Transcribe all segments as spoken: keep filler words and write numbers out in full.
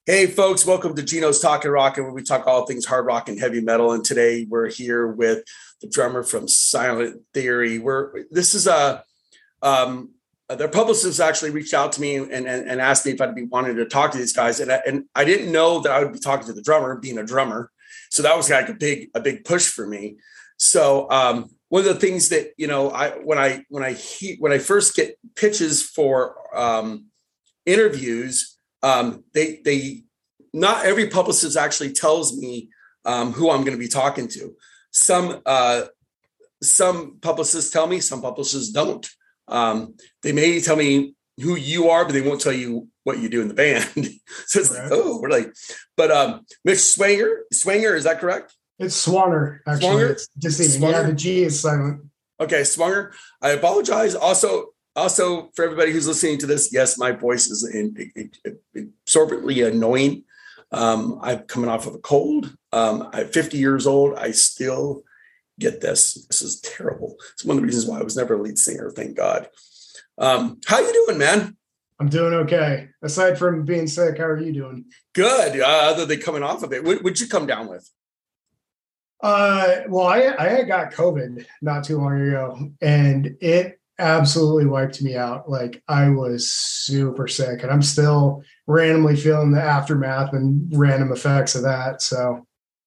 Hey, folks, welcome to Gino's Talking Rock, where we talk all things hard rock and heavy metal. And today we're here with the drummer from Silent Theory. We're, this is a, um, their publicist actually reached out to me and, and, and asked me if I'd be wanting to talk to these guys. And I, and I didn't know that I would be talking to the drummer, being a drummer. So that was like a big, a big push for me. So um, one of the things that, you know, I, when I, when I, he, when I first get pitches for um, interviews, Um, they, they, not every publicist actually tells me um, who I'm going to be talking to. Some, uh, some publicists tell me, some publicists don't. Um, they may tell me who you are, but they won't tell you what you do in the band. So it's like, oh, we're like, but um, Mitch Swanger, Swanger, is that correct? It's Swanger, actually. Swanger? It's deceiving. Swanger? Yeah, the G is silent. Okay, Swanger. I apologize. Also, Also, for everybody who's listening to this, yes, my voice is in, in, in, absorbently annoying. Um, I'm coming off of a cold. Um, I'm fifty years old. I still get this. This is terrible. It's one of the reasons why I was never a lead singer. Thank God. Um, how you doing, man? I'm doing okay. Aside from being sick, how are you doing? Good. Uh, other than coming off of it, what would you come down with? Uh, well, I I had got COVID not too long ago, and it absolutely wiped me out. Like, I was super sick, and I'm still randomly feeling the aftermath and random effects of that. So,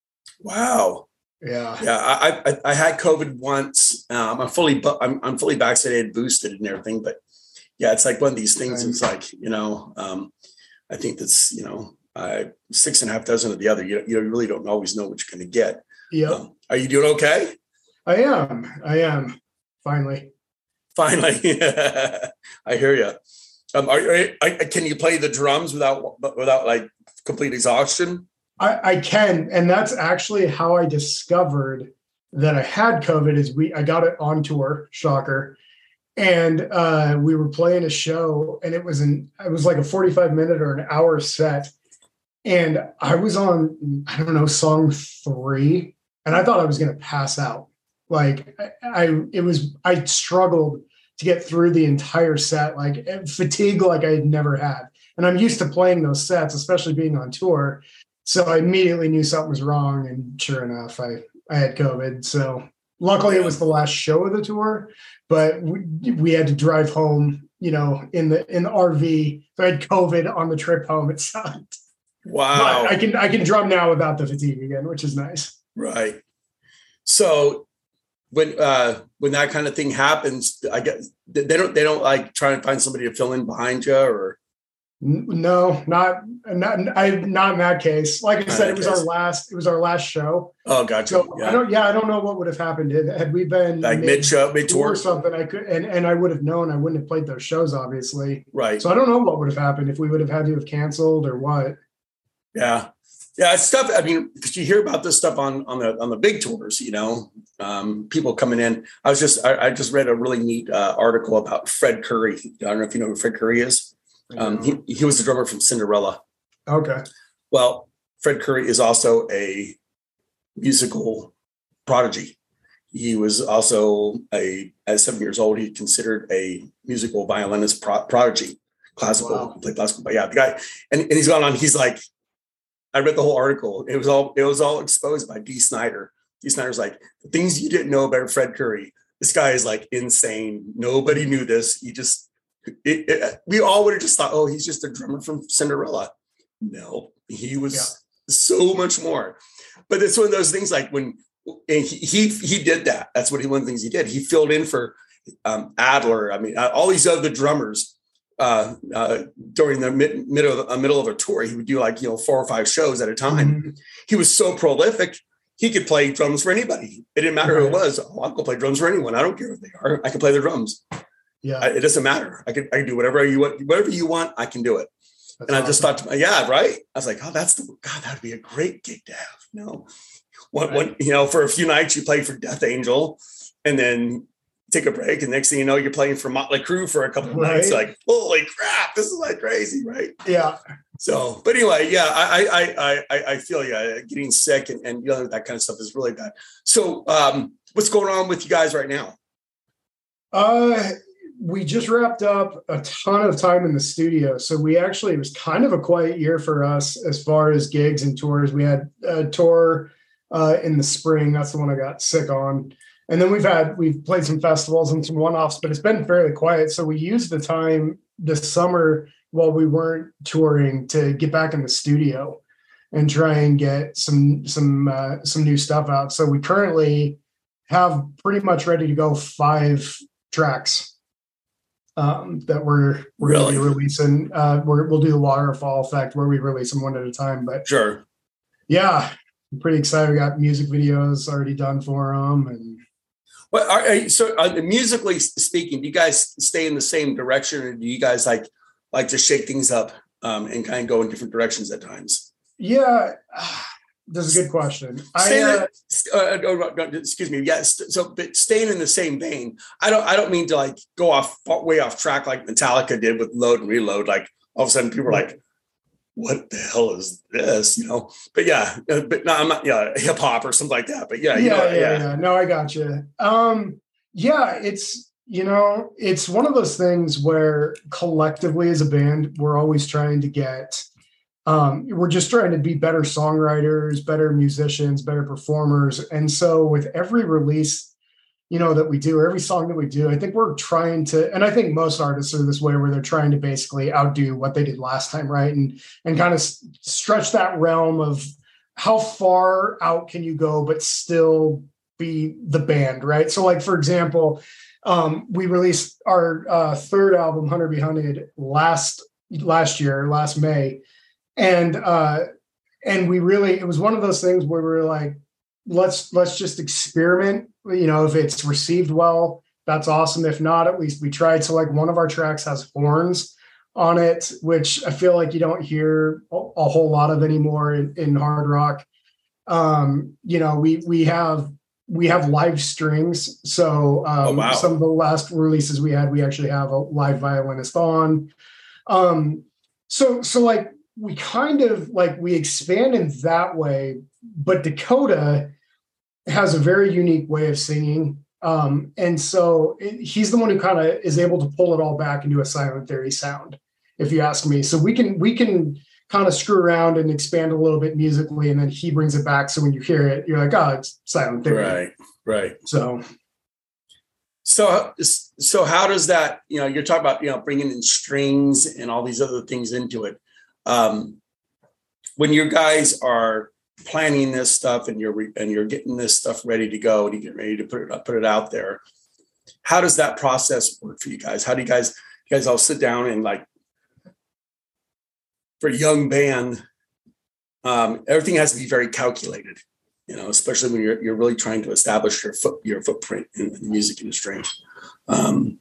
wow. Yeah. Yeah. I, I, I had COVID once. Um, I'm fully, I'm, I'm fully vaccinated, boosted and everything, but yeah, it's like one of these things. It's like, you know, um, I think that's, you know, uh, six and a half dozen of the other, you, you really don't always know what you're going to get. Yeah. Um, are you doing okay? I am. I am. Finally. Finally. I hear you. Um, are, are, are, can you play the drums without, without like complete exhaustion? I, I can. And that's actually how I discovered that I had COVID is we, I got it on tour, shocker. And uh, we were playing a show, and it was an, it was like a forty-five minute or an hour set. And I was on, I don't know, song three, and I thought I was going to pass out. Like I, I, it was, I struggled to get through the entire set, like fatigue, like I had never had. And I'm used to playing those sets, especially being on tour. So I immediately knew something was wrong. And sure enough, I, I had COVID. So luckily it was the last show of the tour, but we, we had to drive home, you know, in the, in the R V. So I had COVID on the trip home. It sucked. Wow. But I can, I can drum now without the fatigue again, which is nice. Right. So when uh, when that kind of thing happens, I guess they don't they don't like try and find somebody to fill in behind you, or no, not not I not in that case. Like I Not said, in it was that our case. last it was our last show. oh, gotcha. So Yeah. I don't yeah I don't know what would have happened had, had we been Like mid show, mid tour tour, or something. I could and, and I would have known I wouldn't have played those shows, obviously. right? So I don't know what would have happened if we would have had to have canceled or what. Yeah, yeah. It's stuff. I mean, because you hear about this stuff on on the on the big tours, you know, um, people coming in. I was just I, I just read a really neat uh, article about Fred Curry. I don't know if you know who Fred Curry is. Um, he he was the drummer from Cinderella. Okay. Well, Fred Curry is also a musical prodigy. He was also a, at seven years old, he considered a musical violinist pro- prodigy, classical, Wow. played classical. But yeah, the guy, and, and he's gone on, he's like, I read the whole article. It was all, it was all exposed by Dee Snider. Dee Snider's like, the things you didn't know about Fred Curry. This guy is like insane. Nobody knew this. He just, it, it, we all would have just thought, oh, he's just a drummer from Cinderella. No, he was Yeah. so much more. But it's one of those things like when and he, he he did that. That's what he one of the things he did. He filled in for um, Adler. I mean, uh, all these other drummers uh, uh, during the mid, middle of the uh, middle of a tour. He would do like you know four or five shows at a time. Mm-hmm. He was so prolific. He could play drums for anybody. It didn't matter who it was. Oh, I'll go play drums for anyone. I don't care if they are. I can play their drums. Yeah. I, it doesn't matter. I can I can do whatever you want. Whatever you want, I can do it. That's and I just awesome. thought, to, yeah, right. I was like, oh, that's the God. That would be a great gig to have. You know, one, Right. one, you know, for a few nights you play for Death Angel, and then take a break, and next thing you know, you're playing for Motley Crue for a couple of Right. nights. Like, holy crap, this is like crazy, right? Yeah. So, but anyway, yeah, I, I, I, I, I feel yeah, getting sick and and you know that kind of stuff is really bad. So, um, what's going on with you guys right now? Uh, we just wrapped up a ton of time in the studio. So we actually, it was kind of a quiet year for us as far as gigs and tours. We had a tour uh, in the spring. That's the one I got sick on. And then we've had, we've played some festivals and some one-offs, but it's been fairly quiet. So we used the time this summer while we weren't touring to get back in the studio and try and get some, some, uh, some new stuff out. So we currently have pretty much ready to go five tracks um, that we're, we're Really? going to be releasing. Uh, we're, we'll do the waterfall effect where we release them one at a time, but Sure. yeah, I'm pretty excited. We got music videos already done for them. And Well, are, are, so uh, musically speaking, do you guys stay in the same direction, or do you guys like like to shake things up um, and kind of go in different directions at times? yeah, that's a good question. I, uh, uh, uh, excuse me. Yes. So, but staying in the same vein, I don't. I don't mean to like go off way off track like Metallica did with Load and Reload. Like all of a sudden, people are like, "What the hell is this?" You know. But yeah, but no, I'm not. Yeah, hip hop or something like that. But yeah, yeah, you know, yeah, yeah, yeah. No, I got you. Um, yeah, it's you know, it's one of those things where collectively as a band, we're always trying to get. Um, we're just trying to be better songwriters, better musicians, better performers. And so with every release, you know, that we do, or every song that we do, I think we're trying to, and I think most artists are this way where they're trying to basically outdo what they did last time. Right. And, and kind of stretch that realm of how far out can you go, but still be the band. Right. So like, for example, um, we released our uh, third album, Hunter B. Hunted last, last year, last May. And, uh, and we really, it was one of those things where we were like, let's, let's just experiment. You know, if it's received well, that's awesome. If not, at least we tried. So like one of our tracks has horns on it, which I feel like you don't hear a, a whole lot of anymore in, in hard rock. Um, you know, we, we have, we have live strings. So, um, oh, wow. Some of the last releases we had, we actually have a live violinist on. Um, so, so like, we kind of like we expand in that way, but Dakota has a very unique way of singing. Um, and so it, he's the one who kind of is able to pull it all back into a Silent Theory sound, if you ask me. So we can, we can kind of screw around and expand a little bit musically, and then he brings it back. So when you hear it, you're like, oh, it's Silent Theory. Right. Right. So, so, so how does that, you know, you're talking about, you know, bringing in strings and all these other things into it. Um, when you guys are planning this stuff and you're re- and you're getting this stuff ready to go and you get ready to put it up, put it out there, how does that process work for you guys? How do you guys you guys all sit down and like for a young band, um, everything has to be very calculated, you know, especially when you're you're really trying to establish your foot your footprint in the music industry. Um,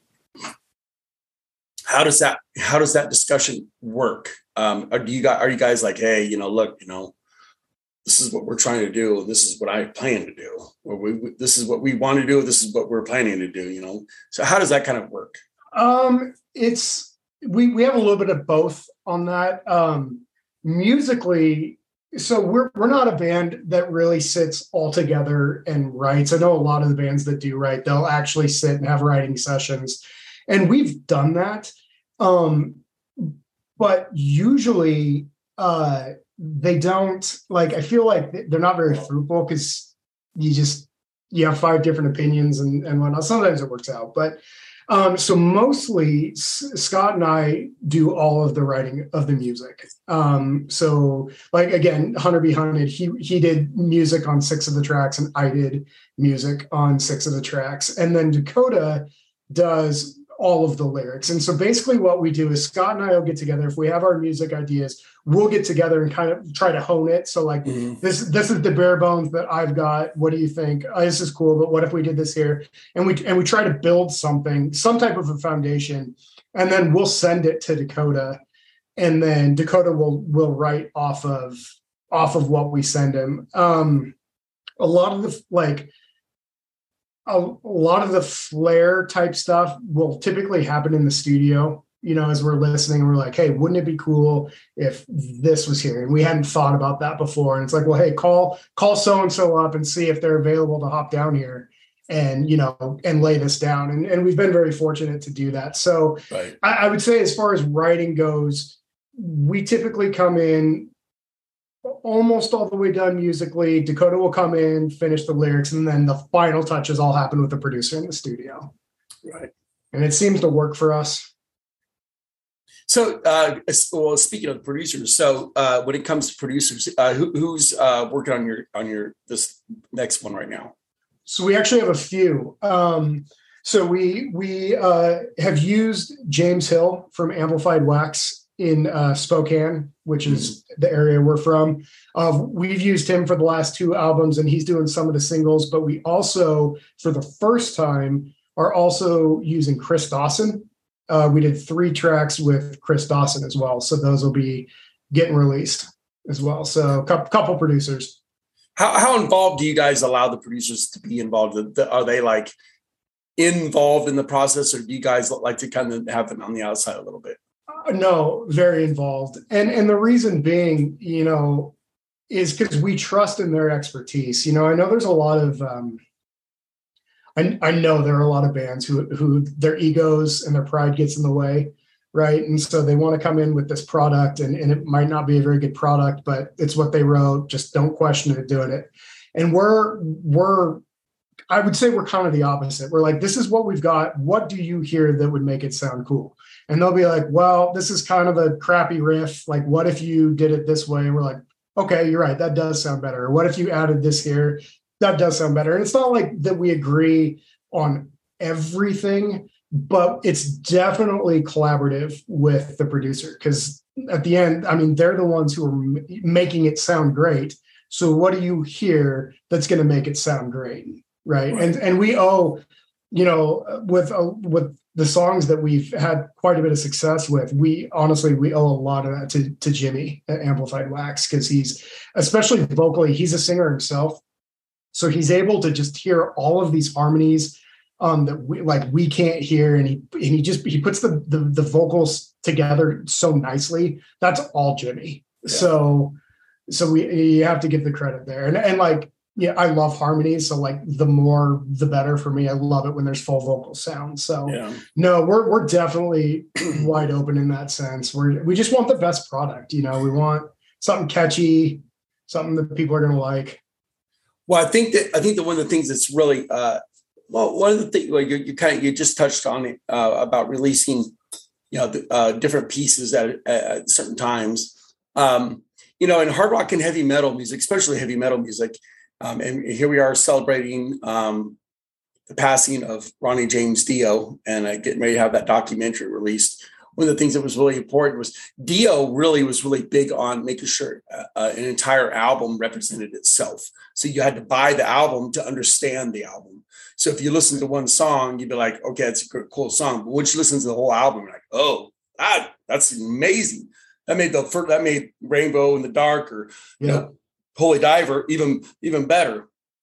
how does that how does that discussion work? Um, are do you guys are you guys like, hey, you know, look, you know, this is what we're trying to do. This is what I plan to do. Or we, we this is what we want to do. This is what we're planning to do. You know, so how does that kind of work? Um, it's we we have a little bit of both on that. Um, musically, so we're we're not a band that really sits all together and writes. I know a lot of the bands that do write, they'll actually sit and have writing sessions, and we've done that. Um, but usually uh, they don't like, I feel like they're not very fruitful because you just, you have five different opinions and, and whatnot. Sometimes it works out, but um, so mostly S- Scott and I do all of the writing of the music. Um, so like, again, Hunter B. Hunted, he, he did music on six of the tracks and I did music on six of the tracks. And then Dakota does all of the lyrics. And so basically what we do is Scott and I will get together. If we have our music ideas, we'll get together and kind of try to hone it. So like mm-hmm. this, this is the bare bones that I've got. What do you think? Oh, this is cool, but what if we did this here? And we, and we try to build something, some type of a foundation, and then we'll send it to Dakota. And then Dakota will, will write off of, off of what we send him. Um, a lot of the, like, A, a lot of the flair type stuff will typically happen in the studio, you know, as we're listening and we're like, hey, wouldn't it be cool if this was here? And we hadn't thought about that before. And it's like, well, hey, call, call so-and-so up and see if they're available to hop down here. and, you know, and lay this down. And, and we've been very fortunate to do that. So Right. I, I would say as far as writing goes, we typically come in almost all the way done musically. Dakota will come in, finish the lyrics, and then the final touches all happen with the producer in the studio. Right. And it seems to work for us. So, uh, well, speaking of producers, so uh, when it comes to producers, uh, who, who's uh, working on your on your this next one right now? So we actually have a few. Um, so we we uh, have used James Hill from Amplified Wax in uh, Spokane, which is the area we're from. Uh, we've used him for the last two albums, and he's doing some of the singles. But we also, for the first time, are also using Chris Dawson. Uh, we did three tracks with Chris Dawson as well. So those will be getting released as well. So a couple, couple producers. How, how involved do you guys allow the producers to be involved? Are they like involved in the process, or do you guys like to kind of have them on the outside a little bit? Uh, no, very involved. And, and the reason being, you know, is because we trust in their expertise. You know, I know there's a lot of, um, I, I know there are a lot of bands who who their egos and their pride gets in the way, right? And so they want to come in with this product, and, and it might not be a very good product, but it's what they wrote. Just don't question it, doing it. And we're we're I would say we're kind of the opposite. We're like, this is what we've got. What do you hear that would make it sound cool? And they'll be like, well, this is kind of a crappy riff. Like, what if you did it this way? And we're like, okay, you're right. That does sound better. Or what if you added this here? That does sound better. And it's not like that we agree on everything, but it's definitely collaborative with the producer, because at the end, I mean, they're the ones who are m- making it sound great. So what do you hear that's going to make it sound great? Right. Right. And and we owe, you know, with uh, with the songs that we've had quite a bit of success with, we honestly, we owe a lot of that to, to Jimmy at Amplified Wax, because he's, especially vocally, he's a singer himself. So he's able to just hear all of these harmonies um, that we like we can't hear, and he and he just he puts the the, the vocals together so nicely. That's all Jimmy. Yeah. So so we you have to give the credit there, and and like yeah, I love harmonies. So like the more the better for me. I love it when there's full vocal sound. So Yeah. no, we're we're definitely wide open in that sense. We're we just want the best product. You know, we want something catchy, something that people are going to like. Well, I think that I think that one of the things that's really uh, well, one of the things well, you, you kind of you just touched on it uh, about releasing, you know, the, uh, different pieces at, at certain times. Um, you know, in hard rock and heavy metal music, especially heavy metal music, um, and here we are celebrating um, the passing of Ronnie James Dio, and uh, getting ready to have that documentary released. One of the things that was really important was Dio really was really big on making sure uh, an entire album represented itself. So you had to buy the album to understand the album. So if you listen to one song, you'd be like, okay, it's a cool song. But once you listen to the whole album, you're like, oh, that, that's amazing. That made the first, that made Rainbow in the Dark, or you yeah. know, Holy Diver even, even better.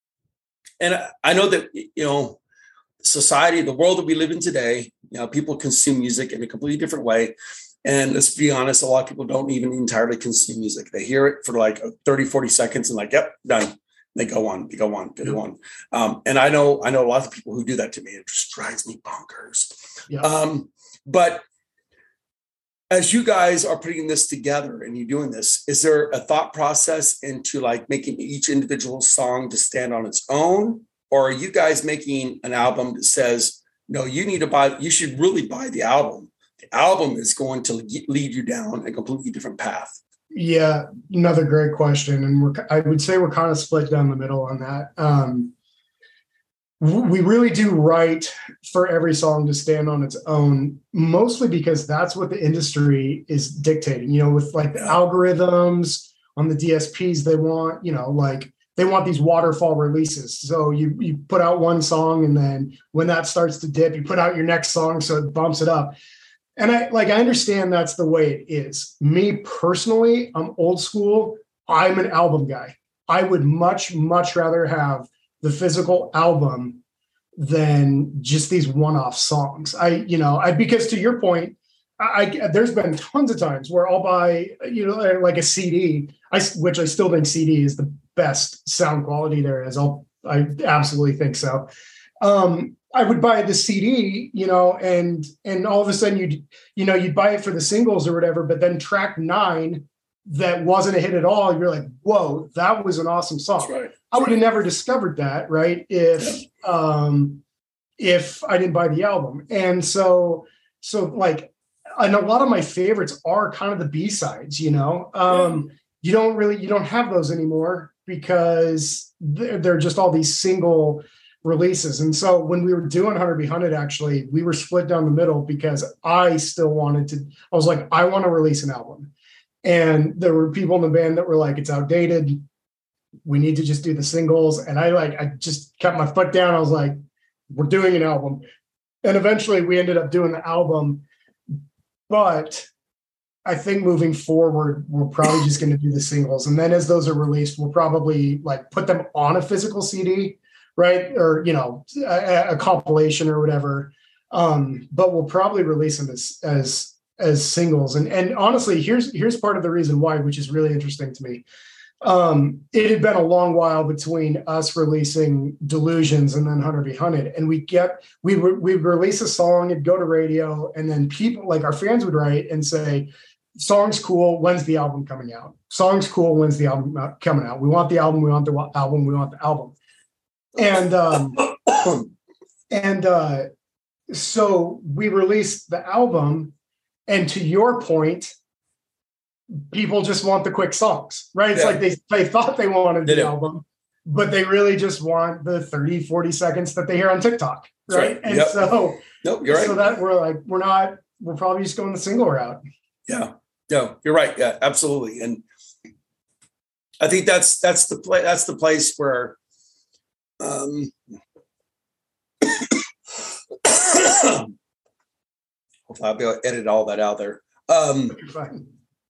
And I, I know that, you know, society, the world that we live in today, you know, people consume music in a completely different way. And let's be honest, a lot of people don't even entirely consume music. They hear it for like thirty, forty seconds and like, yep, done. They go on, they go on, they go on. Um, and I know, I know a lot of people who do that to me. It just drives me bonkers. Yeah. Um, but as you guys are putting this together and you're doing this, is there a thought process into like making each individual song to stand on its own? Or are you guys making an album that says, no, you need to buy, you should really buy the album. The album is going to lead you down a completely different path. Yeah, another great question. And we're, I would say we're kind of split down the middle on that. Um, we really do write for every song to stand on its own, mostly because that's what the industry is dictating, you know, with like the algorithms on the D S Ps, they want, you know, like, they want these waterfall releases. So you you put out one song, and then when that starts to dip, you put out your next song, so it bumps it up. And I like I understand that's the way it is. Me personally, I'm old school. I'm an album guy. I would much, much rather have the physical album than just these one-off songs. I, you know, I because to your point, I, I there's been tons of times where I'll buy, you know, like a C D, I, which I still think C D is the best sound quality there is. I'll, I absolutely think so. um, I would buy the C D, you know, and and all of a sudden you'd, you know, you'd buy it for the singles or whatever, but then track nine that wasn't a hit at all, you're like, whoa, that was an awesome song. That's right. I would have never discovered that, right? If yeah. um if I didn't buy the album. And so, so like, and a lot of my favorites are kind of the B-sides, you know, um, yeah. you don't really, you don't have those anymore because they're, they're just all these single releases. And so when we were doing Hunter B. Hunted, actually, we were split down the middle because I still wanted to, I was like, I want to release an album. And there were people in the band that were like, it's outdated. We need to just do the singles. And I like, I just kept my foot down. I was like, we're doing an album. And eventually we ended up doing the album. But I think moving forward, we're probably just going to do the singles. And then as those are released, we'll probably like put them on a physical C D, right? Or, you know, a, a compilation or whatever. Um, but we'll probably release them as, as, as singles. And, and honestly, here's, here's part of the reason why, which is really interesting to me. Um, it had been a long while between us releasing Delusions and then Hunter B. Hunted. And we get, we would, we'd release a song, it'd go to radio, and then people, like our fans would write and say, song's cool, when's the album coming out? Song's cool, when's the album coming out? We want the album, we want the album, we want the album. And, um, and, uh, so we released the album, and to your point, people just want the quick songs, right? It's yeah. like they, they thought they wanted the album, but they really just want the thirty, forty seconds that they hear on TikTok. Right. right. And yep. so, nope, you're right. So that we're like, we're not, we're probably just going the single route. Yeah. No, you're right. Yeah, absolutely. And I think that's, that's the place, that's the place where, um, hopefully I'll be able to edit all that out there. Um, Fine.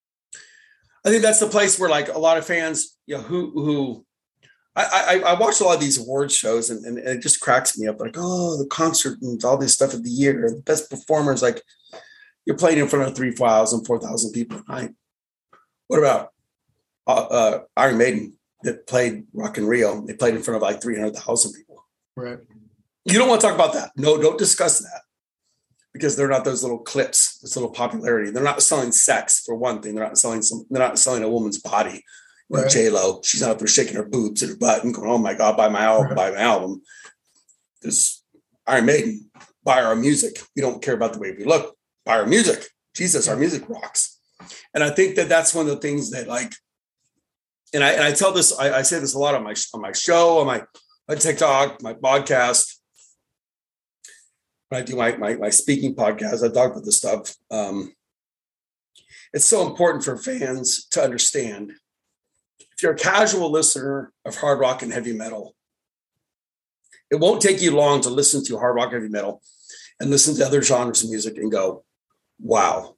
I think that's the place where like a lot of fans, you know, who, who I, I, I watch a lot of these award shows and, and it just cracks me up. Like, oh, the concert and all this stuff of the year, the best performers, like you're playing in front of three thousand, four thousand people a night. What about uh, uh, Iron Maiden that played Rock in Rio? They played in front of like three hundred thousand people. Right. You don't want to talk about that. No, don't discuss that. Because they're not those little clips, this little popularity. They're not selling sex for one thing. They're not selling some. They're not selling a woman's body. Like right. J Lo, she's not up there shaking her boobs and her butt and going, "Oh my God, buy my album, right. buy my album." This Iron Maiden, buy our music. We don't care about the way we look. Buy our music. Jesus, our music rocks. And I think that that's one of the things that, like, and I and I tell this. I, I say this a lot on my on my show, on my, my TikTok, my podcast. When I do my, my, my speaking podcast, I talk about this stuff. Um, it's so important for fans to understand. If you're a casual listener of hard rock and heavy metal, it won't take you long to listen to hard rock and heavy metal and listen to other genres of music and go, wow.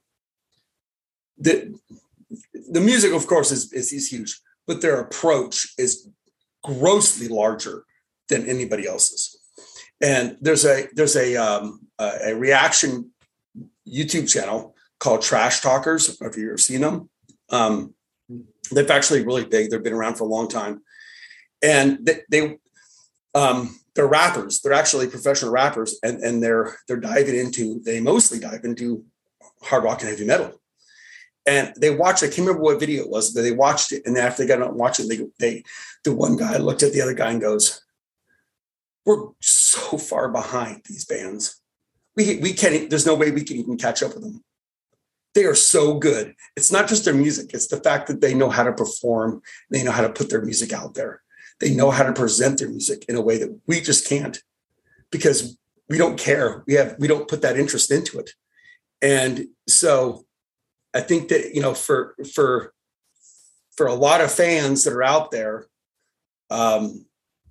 The, the music, of course, is, is, is huge, but their approach is grossly larger than anybody else's. And there's a there's a um, a reaction YouTube channel called Trash Talkers. I don't know if you've ever seen them. Um, they're actually really big. They've been around for a long time, and they, they um, they're rappers. They're actually professional rappers, and and they're they're diving into. They mostly dive into hard rock and heavy metal. And they watched. I can't remember what video it was, but they watched it. And after they got out and watched it, they they the one guy looked at the other guy and goes, "We're so far behind these bands. We we can't. There's no way we can even catch up with them. They are so good. It's not just their music. It's the fact that they know how to perform. They know how to put their music out there. They know how to present their music in a way that we just can't, because we don't care. We have we don't put that interest into it. And so I think that, you know, for for for a lot of fans that are out there, um,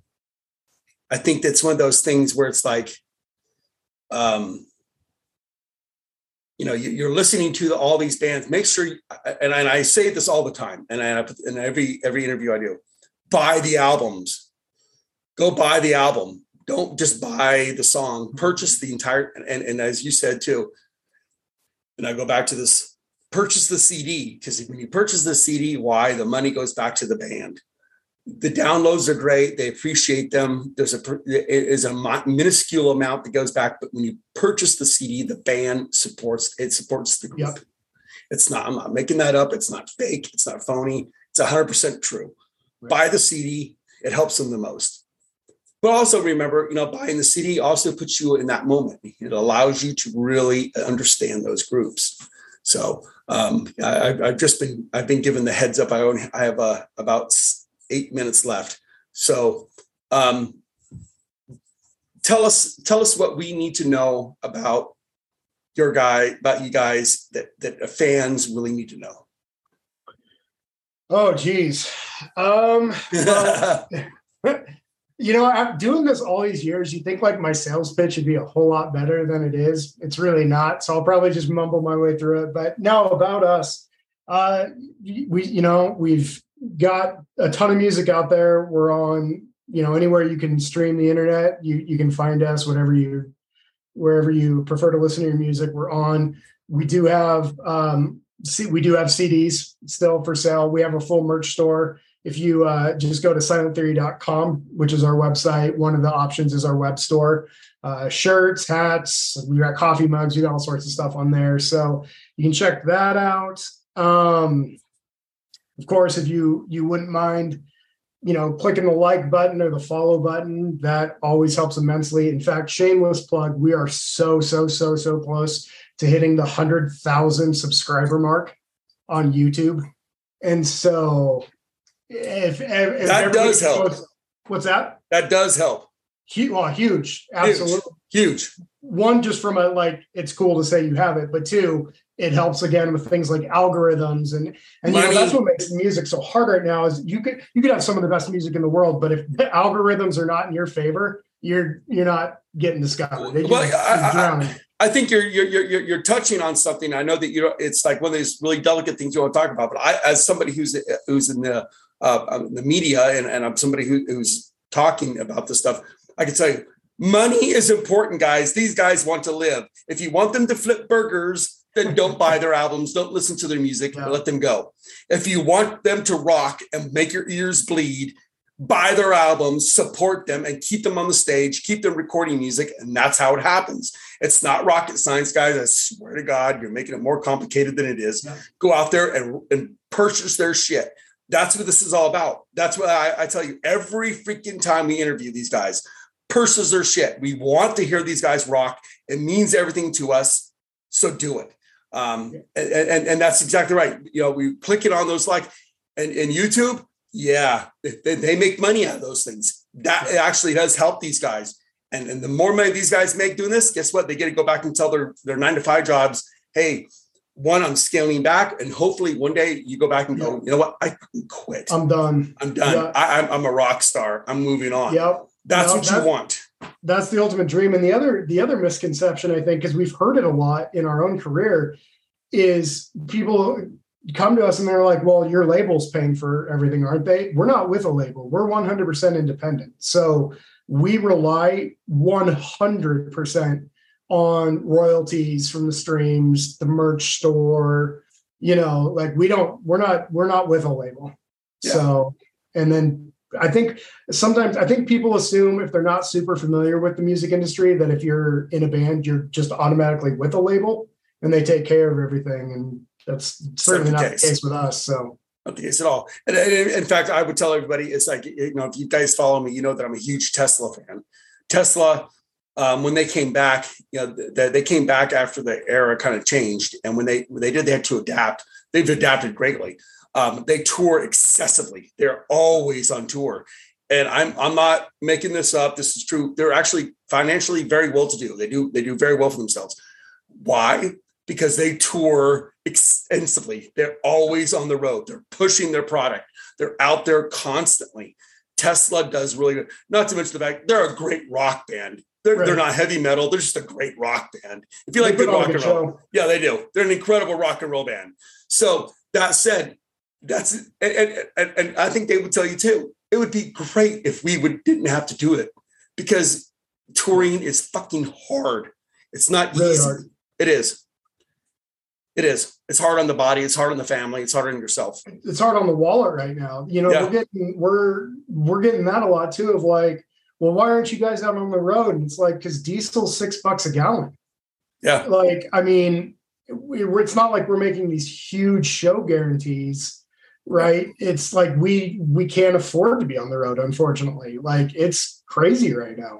I think that's one of those things where it's like, um, you know, you, you're listening to the, all these bands. Make sure, you, and, I, and I say this all the time, and I in every every interview I do, buy the albums. Go buy the album. Don't just buy the song. Purchase the entire. And and as you said too, and I go back to this: purchase the C D, because when you purchase the C D, why the money goes back to the band. the downloads are great. They appreciate them. There's a it is a minuscule amount that goes back, but when you purchase the C D, the band supports it supports the group. Yep. It's not. I'm not making that up. It's not fake. It's not phony. It's one hundred percent true. Right. Buy the C D. It helps them the most. But also remember, you know, buying the C D also puts you in that moment. It allows you to really understand those groups. So um, I, I've just been I've been given the heads up. I own I have uh, about eight minutes left. So um, tell us tell us what we need to know about your guy about you guys that that fans really need to know. Oh, geez. Um, well, you know, I'm doing this all these years. You think like my sales pitch would be a whole lot better than it is. It's really not. So I'll probably just mumble my way through it. But no, about us, uh, we, you know, we've got a ton of music out there. We're on, you know, anywhere you can stream the internet. You you can find us, whatever you, wherever you prefer to listen to your music. We're on. We do have, um, see, we do have C Ds still for sale. We have a full merch store. If you uh, just go to silent theory dot com, which is our website, one of the options is our web store. Uh, shirts, hats, we got coffee mugs, we got all sorts of stuff on there. So you can check that out. Um, of course, if you you wouldn't mind, you know, clicking the like button or the follow button, that always helps immensely. In fact, shameless plug, we are so, so, so, so close to hitting the one hundred thousand subscriber mark on YouTube. And so if, if that does help. Goes, what's that? That does help. Huge, well, huge. Absolutely. Huge. huge. One, just from a, like, it's cool to say you have it, but two, it helps again with things like algorithms and, and you know, that's what makes music so hard right now is you could, you could have some of the best music in the world, but if the algorithms are not in your favor, you're, you're not getting discovered. They well, I, I, I think you're, you're, you're, you're touching on something. I know that you know, it's like one of these really delicate things you want to talk about, but I, as somebody who's, who's in the, uh, the media and, and I'm somebody who, who's talking about this stuff, I can tell you, money is important, guys. These guys want to live. If you want them to flip burgers, then don't buy their albums. Don't listen to their music. Yeah. Let them go. If you want them to rock and make your ears bleed, buy their albums, support them, and keep them on the stage. Keep them recording music, and that's how it happens. It's not rocket science, guys. I swear to God, you're making it more complicated than it is. Yeah. Go out there and, and purchase their shit. That's what this is all about. That's what I, I tell you every freaking time we interview these guys. Purses their shit. We want to hear these guys rock. It means everything to us. So do it. Um, and, and, and that's exactly right. You know, we click it on those like, and, and YouTube, yeah, they, they make money out of those things. That actually does help these guys. And, and the more money these guys make doing this, guess what? They get to go back and tell their, their nine to five jobs, hey, one, I'm scaling back, and hopefully one day you go back and go, you know what? I quit. I'm done. I'm done. Yeah. I, I'm, I'm a rock star. I'm moving on. Yep. That's no, what that's, you want. That's the ultimate dream. And the other, the other misconception, I think, because we've heard it a lot in our own career, is people come to us and they're like, well, your label's paying for everything, aren't they? We're not with a label. We're one hundred percent independent. So we rely one hundred percent on royalties from the streams, the merch store, you know, like we don't, we're not, we're not with a label. Yeah. So, and then I think sometimes, I think people assume if they're not super familiar with the music industry, that if you're in a band, you're just automatically with a label and they take care of everything. And that's certainly not the case with us. So. Not the case at all. And, and in fact, I would tell everybody, it's like, you know, if you guys follow me, you know that I'm a huge Tesla fan. Tesla, Um, when they came back, you know, they, they came back after the era kind of changed. And when they when they did, they had to adapt. They've adapted greatly. Um, they tour excessively. They're always on tour. And I'm I'm not making this up. This is true. They're actually financially very well to do. They do they do very well for themselves. Why? Because they tour extensively. They're always on the road. They're pushing their product. They're out there constantly. Tesla does really good. Not to mention the fact they're a great rock band. They're, right. they're not heavy metal. They're just a great rock band. If you like good rock and roll, show. Yeah, they do. They're an incredible rock and roll band. So that said, that's and, and, and I think they would tell you too. It would be great if we would didn't have to do it because touring is fucking hard. It's not really easy. Hard. It is. It is. It's hard on the body. It's hard on the family. It's hard on yourself. It's hard on the wallet right now. You know, yeah. we're getting we're we're getting that a lot too. Of like, well, why aren't you guys out on the road? And it's like because diesel's six bucks a gallon. Yeah. Like, I mean, it's not like we're making these huge show guarantees, right? It's like we we can't afford to be on the road, unfortunately. Like, it's crazy right now.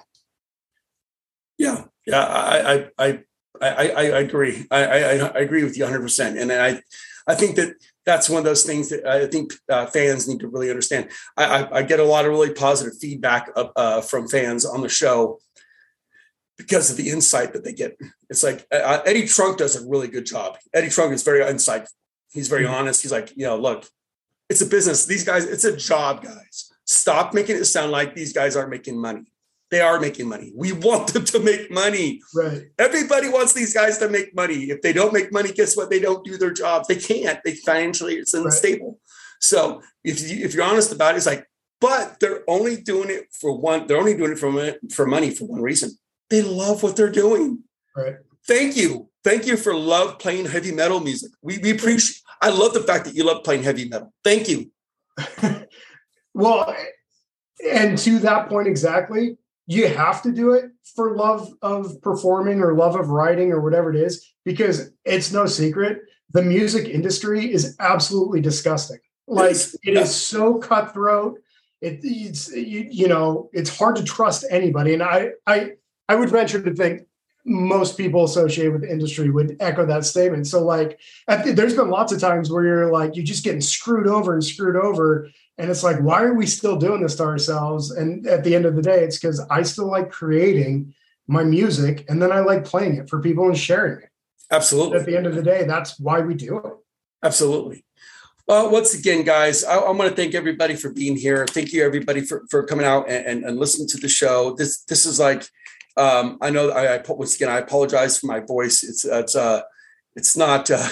Yeah, yeah, I I I I, I agree. I, I I agree with you one hundred percent, and I I think that that's one of those things that I think uh, fans need to really understand. I, I I get a lot of really positive feedback of, uh, from fans on the show because of the insight that they get. It's like uh, Eddie Trunk does a really good job. Eddie Trunk is very insightful. He's very mm-hmm. honest. He's like, you know, look, it's a business. These guys, it's a job, guys. Stop making it sound like these guys aren't making money. They are making money. We want them to make money. Right. Everybody wants these guys to make money. If they don't make money, guess what? They don't do their jobs. They can't. They financially, it's unstable. Right. So if you, if you're honest about it, it's like, but they're only doing it for one. They're only doing it for, for money for one reason. They love what they're doing. Right. Thank you. Thank you for love playing heavy metal music. We, we appreciate, I love the fact that you love playing heavy metal. Thank you. Well, and to that point exactly, you have to do it for love of performing or love of writing or whatever it is, because it's no secret. The music industry is absolutely disgusting. Like, it is so cutthroat. It, it's, you, you know, it's hard to trust anybody. And I, I, I would venture to think most people associated with the industry would echo that statement. So like, I think there's been lots of times where you're like, you're just getting screwed over and screwed over. And it's like, why are we still doing this to ourselves? And at the end of the day, it's because I still like creating my music, and then I like playing it for people and sharing it. Absolutely. At the end of the day, that's why we do it. Absolutely. Well, once again, guys, I, I want to thank everybody for being here. Thank you, everybody, for, for coming out and, and, and listening to the show. This this is like, um, I know I, I once again I apologize for my voice. It's it's uh it's not uh,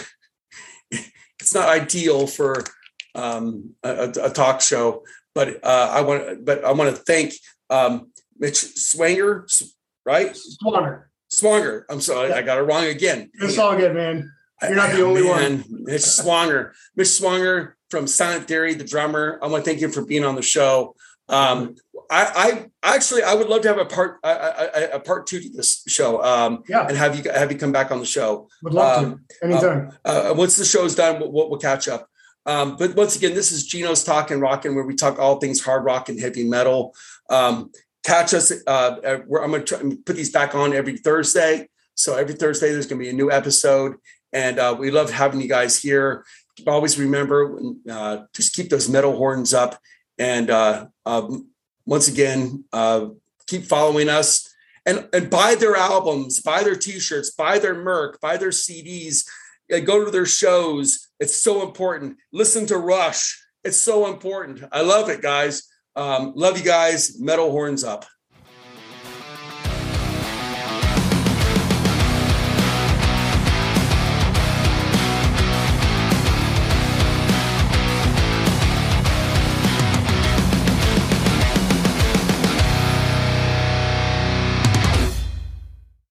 it's not ideal for um, a, a talk show, but uh, I want but I want to thank um, Mitch Swanger, right? Swanger. Swanger. I'm sorry, yeah. I got it wrong again. It's all good, man. You're not the only man, one. Mitch Swanger. Mitch Swanger from Silent Theory, the drummer. I want to thank you for being on the show. Um, I, I actually I would love to have a part a, a, a part two to this show. Um, yeah, and have you have you come back on the show. Would love um, to anytime. Uh, uh, once the show's done, we'll, we'll catch up. Um, but once again, this is Gino's Talking Rockin', where we talk all things hard rock and heavy metal. Um, catch us. Uh, where I'm going to put these back on every Thursday. So every Thursday there's going to be a new episode. And uh, we love having you guys here. Always remember, uh, just keep those metal horns up. And uh, um, once again, uh, keep following us and, and buy their albums, buy their T-shirts, buy their merch, buy their C Ds, uh, go to their shows. It's so important. Listen to Rush. It's so important. I love it, guys. Um, love you guys. Metal horns up.